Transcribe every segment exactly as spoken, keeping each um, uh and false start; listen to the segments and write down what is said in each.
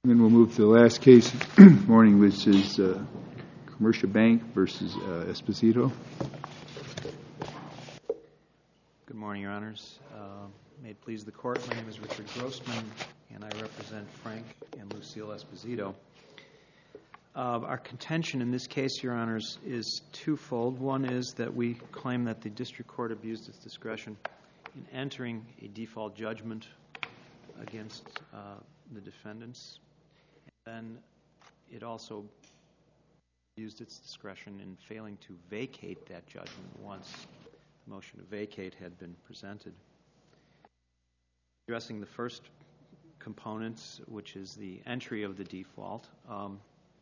And then we'll move to the last case this morning, which is uh, Commercia Bank versus uh, Esposito. Good morning, Your Honors. Uh, may it please the Court, my name is Richard Grossman, and I represent Frank and Lucille Esposito. Uh, our contention in this case, Your Honors, is twofold. One is that we claim that the District Court abused its discretion in entering a default judgment against uh, the defendants. Then it also used its discretion in failing to vacate that judgment once the motion to vacate had been presented. Addressing the first component, which is the entry of the default, um,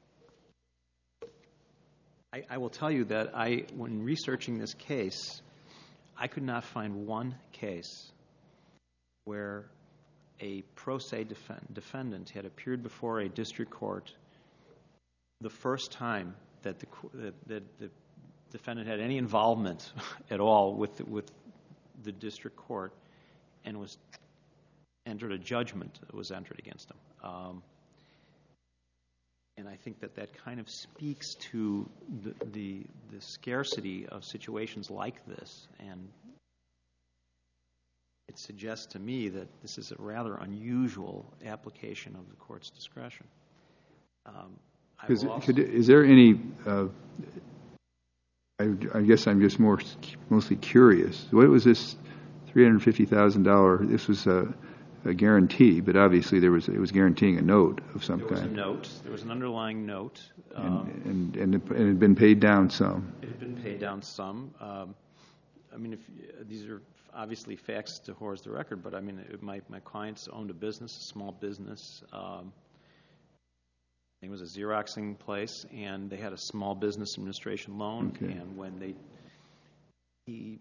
I, I will tell you that I, when researching this case, I could not find one case where a pro se defend, defendant had appeared before a district court the first time that the, that, that the defendant had any involvement at all with the, with the district court and was entered a judgment that was entered against him. Um, and I think that that kind of speaks to the, the, the scarcity of situations like this, and it suggests to me that this is a rather unusual application of the court's discretion. Um, is, could, is there any, uh, I, I guess I'm just more mostly curious, what was this three hundred fifty thousand dollars, this was a, a guarantee, but obviously there was it was guaranteeing a note of some kind. There was a note, there was an underlying note. Um, and, and, and, it, and it had been paid down some. It had been paid down some. Um, I mean, if uh, these are obviously facts to horse the record, but I mean, it, my my clients owned a business, a small business. Um, it was a Xeroxing place, and they had a small business administration loan. Okay. And when they he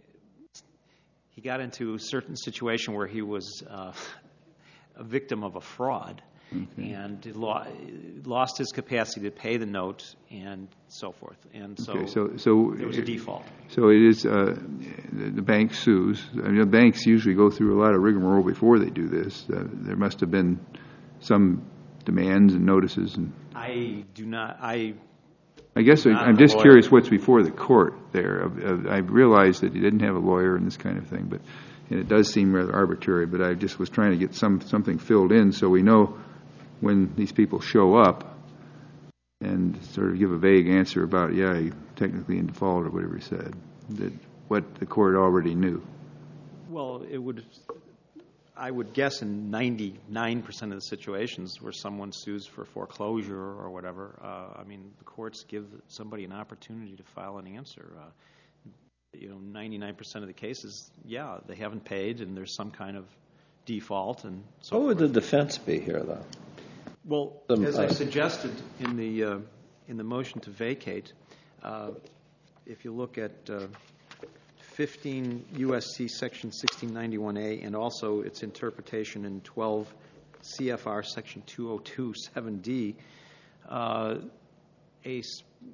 he got into a certain situation where he was uh, a victim of a fraud. Okay. And lo- lost his capacity to pay the note and so forth. And so, okay, so, so there was a default. So it is, uh, the, the bank sues. I mean, the banks usually go through a lot of rigmarole before they do this. Uh, there must have been some demands and notices. And I do not, I... I guess I, I'm just curious what's before the court there. I, I realized that he didn't have a lawyer and this kind of thing, but and it does seem rather arbitrary, but I just was trying to get some something filled in so we know when these people show up and sort of give a vague answer about, yeah, he technically in default or whatever he said, that what the court already knew. Well, it would, I would guess in ninety-nine percent of the situations where someone sues for foreclosure or whatever, uh, I mean, the courts give somebody an opportunity to file an answer. Uh, you know, ninety-nine percent of the cases, yeah, they haven't paid and there's some kind of default and so What would forth. the defense be here, though? Well, The, as I uh, suggested in the uh, in the motion to vacate, uh, if you look at uh, fifteen U S C Section sixteen ninety-one A and also its interpretation in twelve C F R Section two oh two seven D, uh, a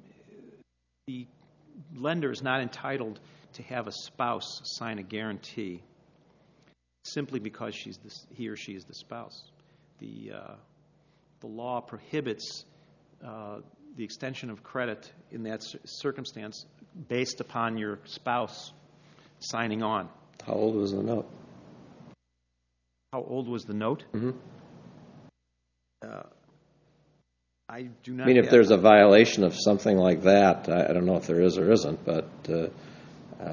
the lender is not entitled to have a spouse sign a guarantee simply because she's the, he or she is the spouse. The uh, the law prohibits uh, the extension of credit in that c- circumstance based upon your spouse signing on. How old was the note? How old was the note? Mm-hmm. Uh, I do not. I mean, if have, there's a violation of something like that, I, I don't know if there is or isn't, but uh, I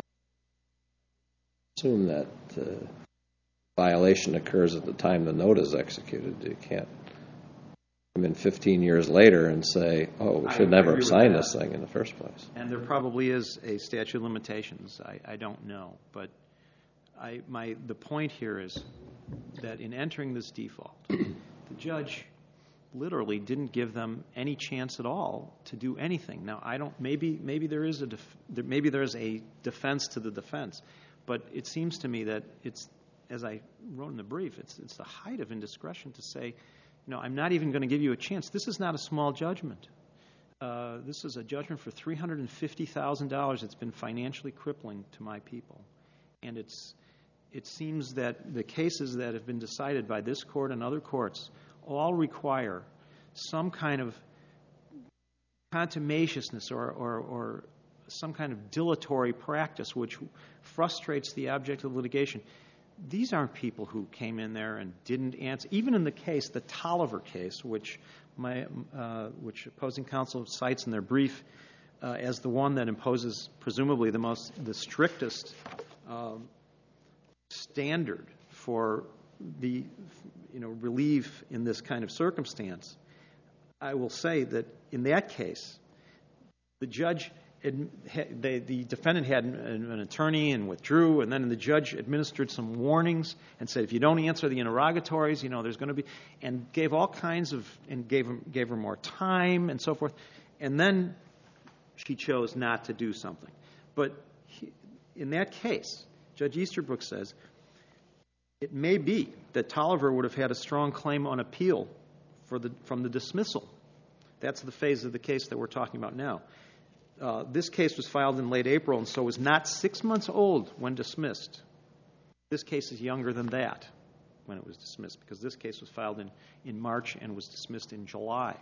assume that uh, violation occurs at the time the note is executed. You can't come in fifteen years later and say, oh, we should I never agree have with signed that. this thing in the first place. And there probably is a statute of limitations. I, I don't know, but I my the point here is that in entering this default, the judge literally didn't give them any chance at all to do anything. Now, I don't. Maybe maybe there is a def, there, maybe there is a defense to the defense, but it seems to me that it's, as I wrote in the brief, it's it's the height of indiscretion to say, no, I'm not even going to give you a chance. This is not a small judgment. Uh, this is a judgment for three hundred fifty thousand dollars. It's been financially crippling to my people, and it's. It seems that the cases that have been decided by this court and other courts all require some kind of contumaciousness or, or, or some kind of dilatory practice which frustrates the object of litigation. These aren't people who came in there and didn't answer. Even in the case, the Tolliver case, which my uh, which opposing counsel cites in their brief uh, as the one that imposes presumably the most the strictest um, standard for the you know relief in this kind of circumstance. I will say that in that case, the judge. The, the defendant had an, an attorney and withdrew, and then the judge administered some warnings and said, if you don't answer the interrogatories, you know, there's going to be, and gave all kinds of, and gave, him, gave her more time and so forth. And then she chose not to do something. But he, in that case, Judge Easterbrook says, it may be that Tolliver would have had a strong claim on appeal for the, from the dismissal. That's the phase of the case that we're talking about now. Uh, this case was filed in late April, and so was not six months old when dismissed. This case is younger than that when it was dismissed, because this case was filed in, in March and was dismissed in July.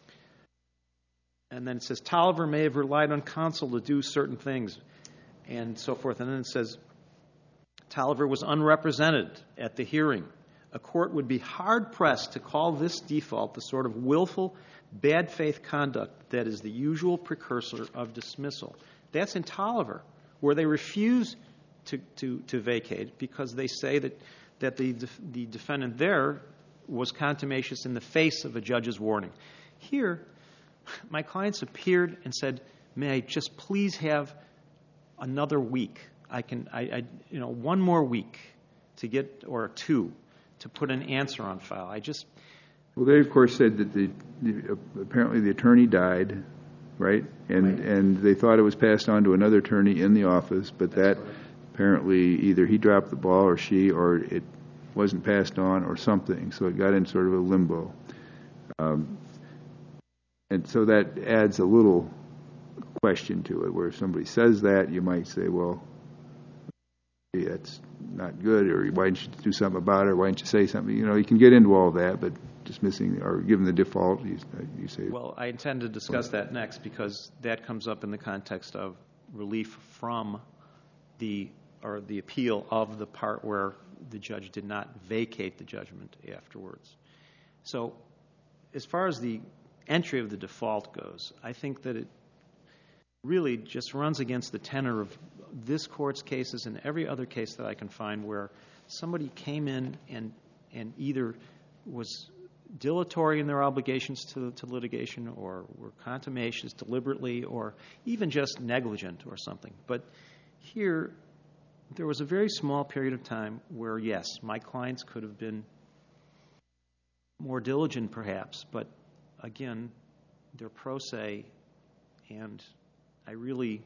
And then it says, Tolliver may have relied on counsel to do certain things, and so forth. And then it says, Tolliver was unrepresented at the hearing. A court would be hard-pressed to call this default the sort of willful, bad faith conduct that is the usual precursor of dismissal. That's in Tolliver, where they refuse to, to, to vacate because they say that, that the, the defendant there was contumacious in the face of a judge's warning. Here, my clients appeared and said, may I just please have another week? I can, I, I you know, one more week to get, or two, to put an answer on file. I just... Well, they, of course, said that the, the apparently the attorney died, right? And right. and they thought it was passed on to another attorney in the office, but That's that right. apparently either he dropped the ball or she, or it wasn't passed on or something, so it got in sort of a limbo. Um, and so that adds a little question to it, where if somebody says that, you might say, well, hey, that's not good, or why didn't you do something about it, or why didn't you say something? You know, you can get into all that, but dismissing or giving the default, you, you say. Well, I intend to discuss that next because that comes up in the context of relief from the, or the appeal of the part where the judge did not vacate the judgment afterwards. So as far as the entry of the default goes, I think that it really just runs against the tenor of this court's cases and every other case that I can find where somebody came in and and either was dilatory in their obligations to, to litigation or were contumacious deliberately or even just negligent or something. But here, there was a very small period of time where, yes, my clients could have been more diligent perhaps, but again, they're pro se, and I really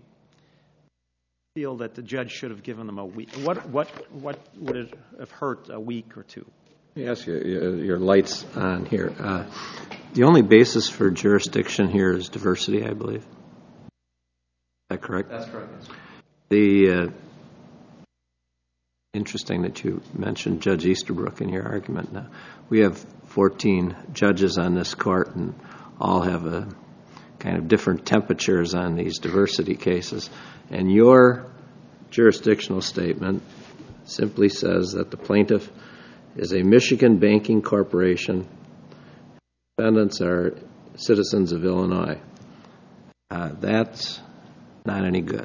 feel that the judge should have given them a week. What what what would it have hurt a week or two? Let me ask you, your light's on here. Uh, the only basis for jurisdiction here is diversity, I believe. Is that correct? That's correct. The uh, interesting that you mentioned Judge Easterbrook in your argument. Now, we have fourteen judges on this court, and all have a kind of different temperatures on these diversity cases. And your jurisdictional statement simply says that the plaintiff is a Michigan banking corporation. Defendants are citizens of Illinois. Uh, that's not any good.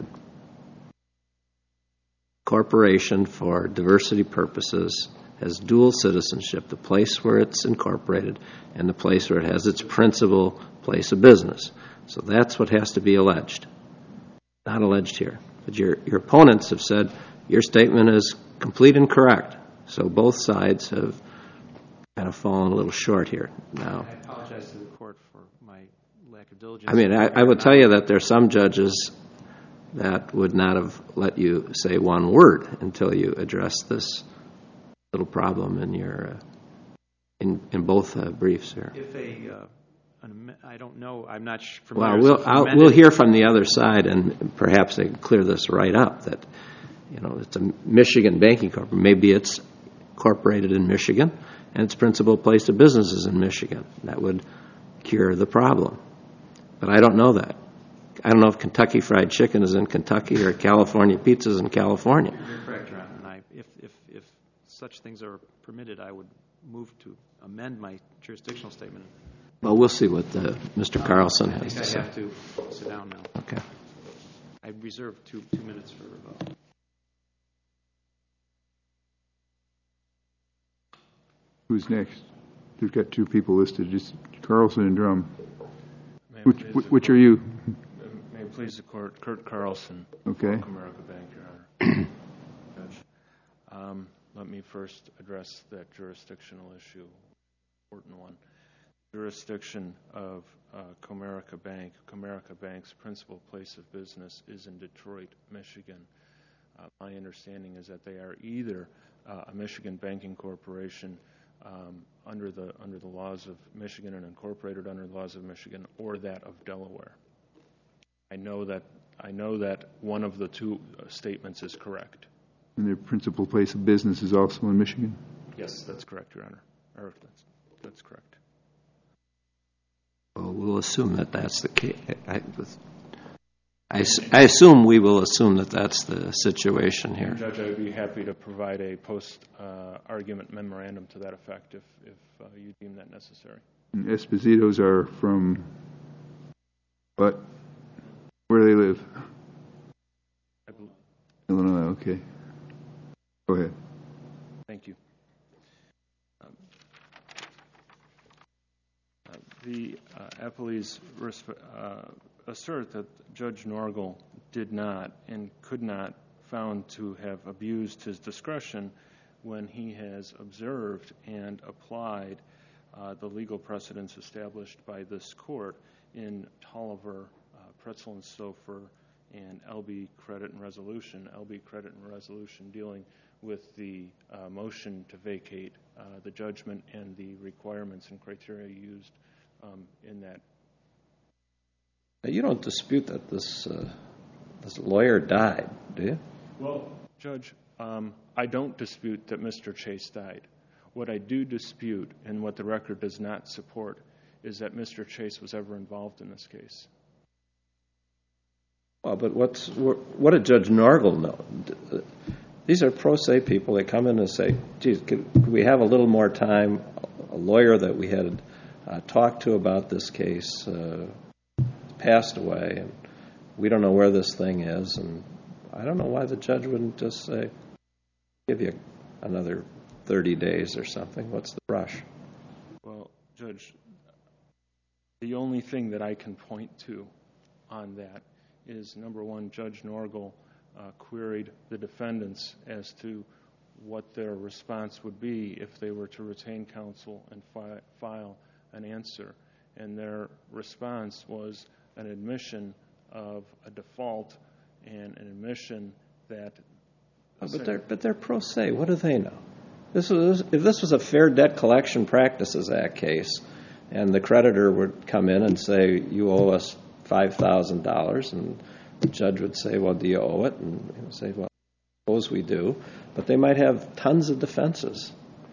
Corporation, for diversity purposes, has dual citizenship, the place where it's incorporated and the place where it has its principal place of business. So that's what has to be alleged. Not alleged here. But your, your opponents have said your statement is complete and correct. So both sides have kind of fallen a little short here now. I apologize to the court for my lack of diligence. I mean, I, I would tell you that there are some judges that would not have let you say one word until you address this little problem in your uh, in in both uh, briefs here. If a, uh, an, I don't know, I'm not familiar. Well, we'll I'll, we'll hear from the other side, and perhaps they can clear this right up. That you know, it's a Michigan banking corporation. Maybe it's incorporated in Michigan, and its principal place of business is in Michigan. That would cure the problem. But I don't know that. I don't know if Kentucky Fried Chicken is in Kentucky or California Pizza is in California. You're correct, Your Honor. And I, if, if, if such things are permitted, I would move to amend my jurisdictional statement. Well, we'll see what uh, Mister Carlson has to say. I have to sit down now. Okay. I reserve two, two minutes for uh, Who's next? We've got two people listed, just Carlson and Drum. May it Which, please which, the which court- are you? May it please the court, Kurt Carlson. Okay. Bank America Bank, Your Honor. Judge, um, let me first address that jurisdictional issue, important one. Jurisdiction of uh, Comerica Bank. Comerica Bank's principal place of business is in Detroit, Michigan. Uh, my understanding is that they are either uh, a Michigan banking corporation um, under the under the laws of Michigan and incorporated under the laws of Michigan, or that of Delaware. I know that I know that one of the two uh, statements is correct. And their principal place of business is also in Michigan? Yes, that's correct, Your Honor. Or that's, that's correct. Well, we'll assume that that's the case. I, I, I assume we will assume that that's the situation here. Judge, I'd be happy to provide a post-argument uh, memorandum to that effect if, if uh, you deem that necessary. And Espositos are from what? Where do they live? I bel- Illinois, okay. Go ahead. Thank you. Um, uh, the uh, appellees resp- uh, assert that Judge Norgal did not and could not found to have abused his discretion when he has observed and applied uh, the legal precedents established by this court in Tolliver, uh, Pretzel and Stouffer, and L B Credit and Resolution. L B Credit and Resolution dealing with the uh, motion to vacate uh, the judgment and the requirements and criteria used um, in that. You don't dispute that this uh, this lawyer died, do you? Well, Judge, um, I don't dispute that Mister Chase died. What I do dispute, and what the record does not support, is that Mister Chase was ever involved in this case. Well, but what's what did Judge Norgal know? These are pro se people. They come in and say, geez, could, could we have a little more time? A lawyer that we had uh, talked to about this case uh, passed away, and we don't know where this thing is. And I don't know why the judge wouldn't just say, give you another thirty days or something. What's the rush? Well, Judge, the only thing that I can point to on that is, number one, Judge Norgal uh, queried the defendants as to what their response would be if they were to retain counsel and fi- file an answer. And their response was an admission of a default and an admission that... Oh, but they're but they're pro se. What do they know? This was if this was a Fair Debt Collection Practices Act case, and the creditor would come in and say, you owe us five thousand dollars, and the judge would say, well, do you owe it? And he would say, well, I suppose we do. But they might have tons of defenses.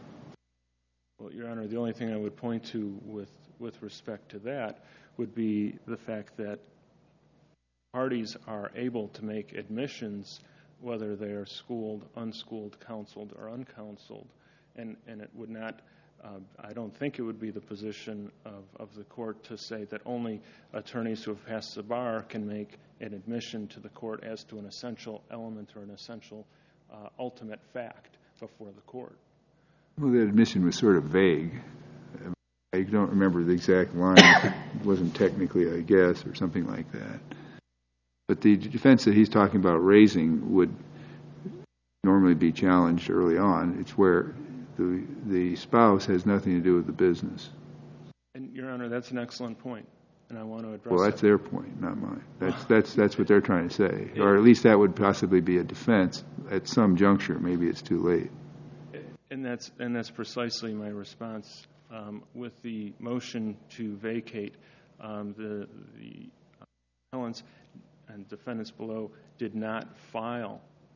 Well, Your Honor, the only thing I would point to with, with respect to that would be the fact that parties are able to make admissions whether they are schooled, unschooled, counseled, or uncounseled. And, and it would not, uh, I don't think it would be the position of, of the court to say that only attorneys who have passed the bar can make an admission to the court as to an essential element or an essential uh, ultimate fact before the court. Well, that admission was sort of vague. I don't remember the exact line. It wasn't technically, I guess, or something like that. But the defense that he's talking about raising would normally be challenged early on. It's where the the spouse has nothing to do with the business. And, Your Honor, that's an excellent point, and I want to address Well, that's that. their point, not mine. That's that's that's what they're trying to say, or at least that would possibly be a defense at some juncture. Maybe it's too late. And that's and that's precisely my response um, with the motion to vacate. Um, the the appellants and defendants below did not file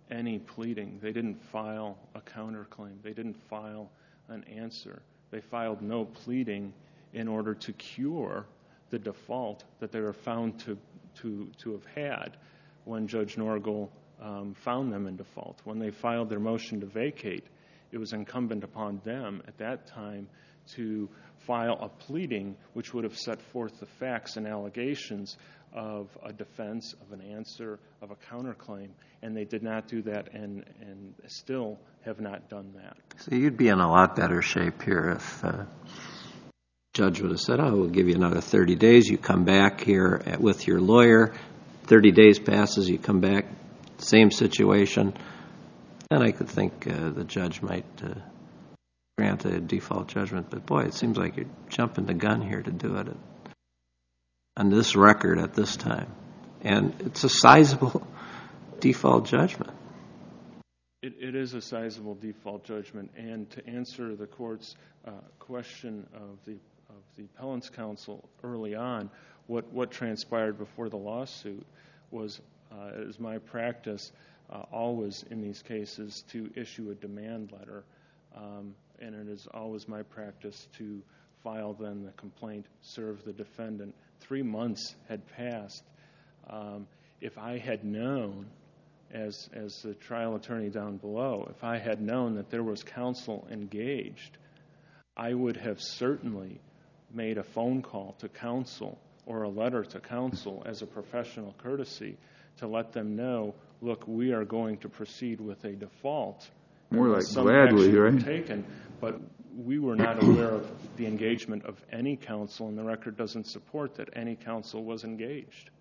any pleading. They didn't file a counterclaim. They didn't file an answer. They filed no pleading in order to cure the default that they were found to to to have had when Judge Norgal um, found them in default. When they filed their motion to vacate, it was incumbent upon them at that time to file a pleading which would have set forth the facts and allegations of a defense, of an answer, of a counterclaim, and they did not do that and, and still have not done that. So you'd be in a lot better shape here if uh, judge would have said, oh, we'll give you another thirty days. You come back here at, with your lawyer. thirty days passes, you come back, same situation. Then I could think uh, the judge might uh, grant a default judgment. But, boy, it seems like you're jumping the gun here to do it at, on this record at this time. And it's a sizable default judgment. It, it is a sizable default judgment. And to answer the court's uh, question of the of the appellant's counsel early on, what, what transpired before the lawsuit was, uh, it is my practice uh, always in these cases to issue a demand letter. Um, and it is always my practice to file then the complaint, serve the defendant. Three months had passed. Um, if I had known, as, as the trial attorney down below, if I had known that there was counsel engaged, I would have certainly made a phone call to counsel or a letter to counsel as a professional courtesy to let them know, look, we are going to proceed with a default. More like some gladly, action right? Taken, but we were not aware of the engagement of any counsel, and the record doesn't support that any counsel was engaged.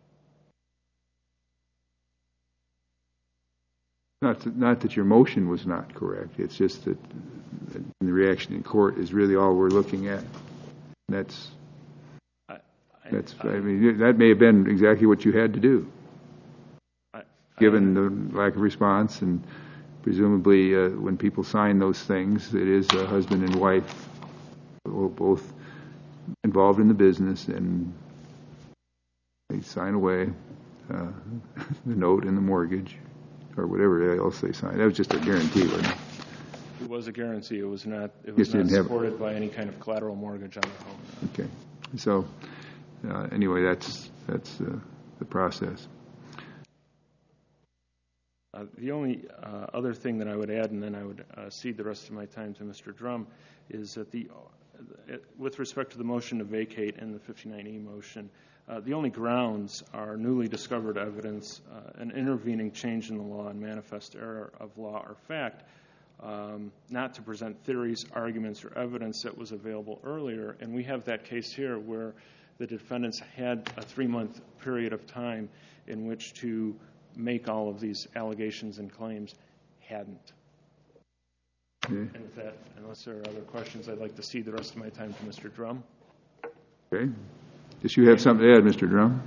Not that, not that your motion was not correct. It's just that the reaction in court is really all we're looking at. That's, I, I, that's. I, I mean, that may have been exactly what you had to do, I, given I, the lack of response, and presumably uh, when people sign those things, it is a husband and wife, both involved in the business, and they sign away uh, the note and the mortgage, or whatever else they signed. That was just a guarantee, wasn't it? It was a guarantee. It was not. It was not supported have... by any kind of collateral mortgage on the home. Okay. So uh, anyway, that's that's uh, the process. Uh, the only uh, other thing that I would add, and then I would uh, cede the rest of my time to Mister Drum, is that the, uh, with respect to the motion to vacate and the fifty-nine E motion, uh, the only grounds are newly discovered evidence, uh, an intervening change in the law, and manifest error of law or fact, um, not to present theories, arguments, or evidence that was available earlier. And we have that case here where the defendants had a three-month period of time in which to make all of these allegations and claims, hadn't. Okay. And with that, unless there are other questions, I'd like to cede the rest of my time to Mister Drum. Okay. Guess you have something to add, Mister Drum.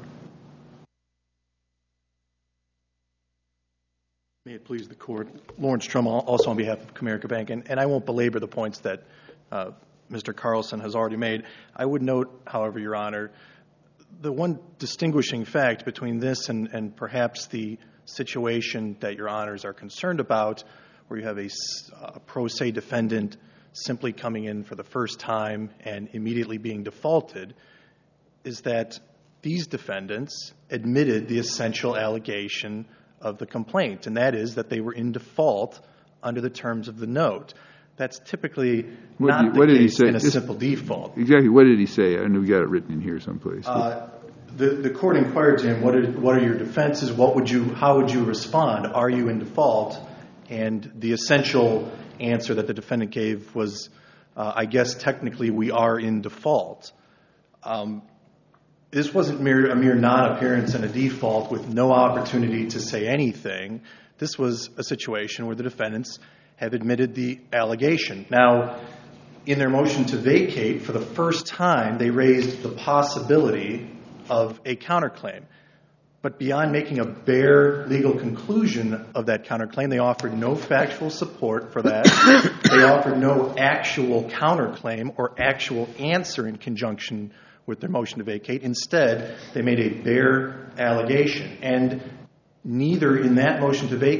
May it please the Court. Lawrence Drum, also on behalf of Comerica Bank, and, and I won't belabor the points that uh, Mister Carlson has already made. I would note, however, Your Honor, the one distinguishing fact between this and, and perhaps the situation that Your Honors are concerned about, where you have a, a pro se defendant simply coming in for the first time and immediately being defaulted, is that these defendants admitted the essential allegation of the complaint, and that is that they were in default under the terms of the note. That's typically what not did, the what case did he say? in a Just, simple default. Exactly. What did he say? I know we got it written in here someplace. Uh, the, the court inquired to him, what are, what are your defenses? What would you, how would you respond? Are you in default? And the essential answer that the defendant gave was, uh, I guess technically we are in default. Um, This wasn't mere, a mere non-appearance and a default with no opportunity to say anything. This was a situation where the defendants have admitted the allegation. Now, in their motion to vacate, for the first time, they raised the possibility of a counterclaim. But beyond making a bare legal conclusion of that counterclaim, they offered no factual support for that. They offered no actual counterclaim or actual answer in conjunction with their motion to vacate. Instead, they made a bare allegation. And neither in that motion to vacate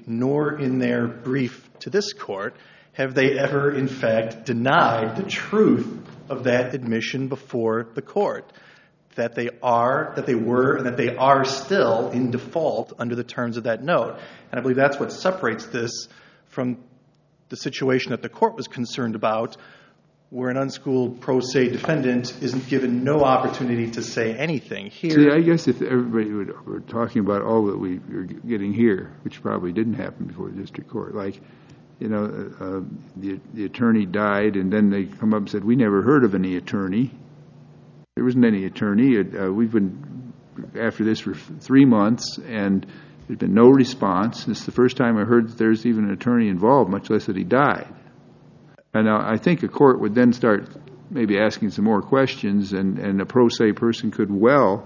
nor in their brief to this court have they ever, in fact, denied the truth of that admission before the court, that they are, that they were, and that they are still in default under the terms of that note. And I believe that's what separates this from the situation that the court was concerned about, where an unschooled pro se defendant isn't given no opportunity to say anything. Here, see, I guess if everybody would, were talking about all that we are getting here, which probably didn't happen before the district court, like, you know, uh, the, the attorney died, and then they come up and said, we never heard of any attorney. There wasn't any attorney. Uh, we've been after this for three months, and there's been no response. It's the first time I heard that there's even an attorney involved, much less that he died. And uh, I think a court would then start maybe asking some more questions, and, and a pro se person could well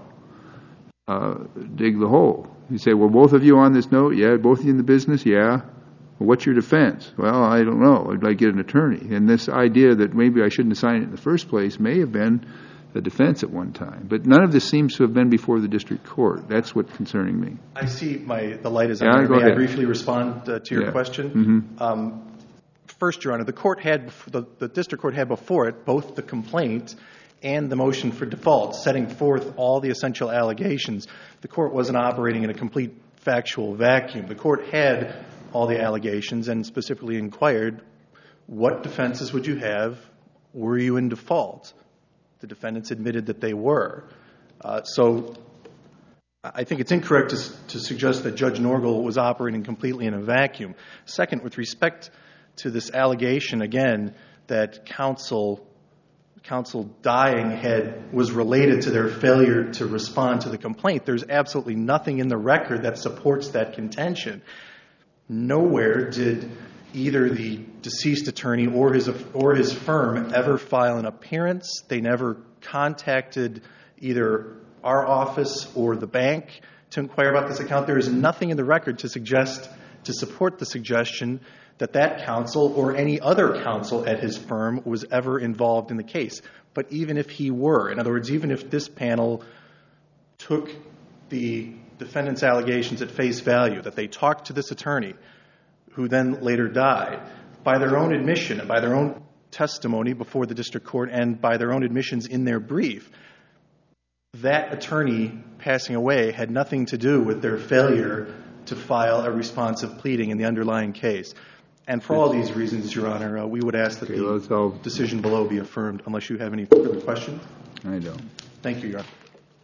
uh, dig the hole. You say, well, both of you on this note? Yeah. Both of you in the business? Yeah. Well, what's your defense? Well, I don't know. I'd like to get an attorney. And this idea that maybe I shouldn't have signed it in the first place may have been a defense at one time. But none of this seems to have been before the district court. That's what's concerning me. I see my the light is on. Yeah, May ahead. I briefly respond uh, to your yeah. question? Mm-hmm. Um, first, Your Honor, the court had the, the district court had before it both the complaint and the motion for default, setting forth all the essential allegations. The court wasn't operating in a complete factual vacuum. The court had all the allegations and specifically inquired, what defenses would you have? Were you in default? The defendants admitted that they were. Uh, so I think it's incorrect to, to suggest that Judge Norgal was operating completely in a vacuum. Second, with respect to this allegation, again, that counsel counsel dying had was related to their failure to respond to the complaint, there's absolutely nothing in the record that supports that contention. Nowhere did either the deceased attorney or his or his firm ever file an appearance. They never contacted either our office or the bank to inquire about this account. There is nothing in the record to suggest, to support the suggestion that that counsel or any other counsel at his firm was ever involved in the case. But even if he were, in other words, even if this panel took the defendant's allegations at face value, that they talked to this attorney who then later died, by their own admission and by their own testimony before the district court and by their own admissions in their brief, that attorney passing away had nothing to do with their failure to file a responsive pleading in the underlying case. And for all these reasons, Your Honor, uh, we would ask that Okay, the well, decision below be affirmed, unless you have any further questions. I don't. Thank you, Your Honor.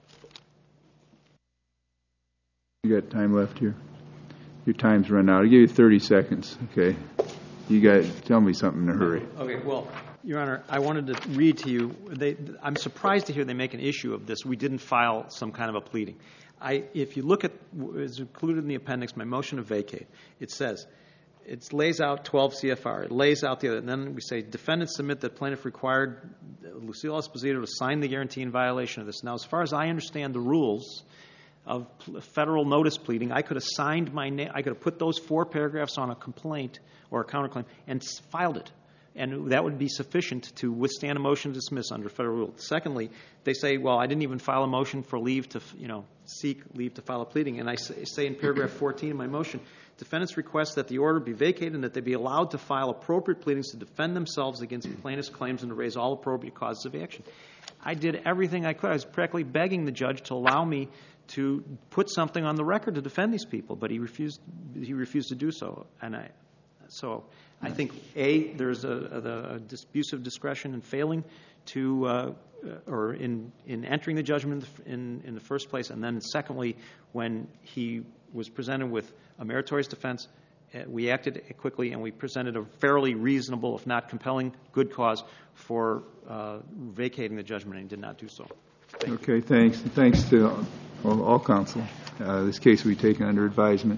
You got time left here? Your time's run out. I'll give you thirty seconds, okay? You got tell me something in a hurry. Okay, well, Your Honor, I wanted to read to you. They, I'm surprised to hear they make an issue of this. We didn't file some kind of a pleading. I, if you look at, it's included in the appendix, my motion to vacate, it says, it lays out twelve C F R. It lays out the other, and then we say, defendants submit that plaintiff required Lucille Esposito to sign the guarantee in violation of this. Now, as far as I understand the rules of federal notice pleading, I could have signed my name, I could have put those four paragraphs on a complaint or a counterclaim and filed it. And that would be sufficient to withstand a motion to dismiss under federal rule. Secondly, they say, well, I didn't even file a motion for leave to, you know, seek leave to file a pleading. And I say, say in paragraph fourteen of my motion, defendants request that the order be vacated and that they be allowed to file appropriate pleadings to defend themselves against plaintiff's claims and to raise all appropriate causes of action. I did everything I could. I was practically begging the judge to allow me to put something on the record to defend these people, but he refused. He refused to do so, and I. So I think a there's a, a, a abusive discretion in failing to, uh, or in in entering the judgment in in the first place, and then secondly, when he was presented with a meritorious defense, we acted quickly and we presented a fairly reasonable, if not compelling, good cause for uh, vacating the judgment, and he did not do so. Thank okay, thanks. Thanks to all, all counsel. Uh, this case will be taken under advisement.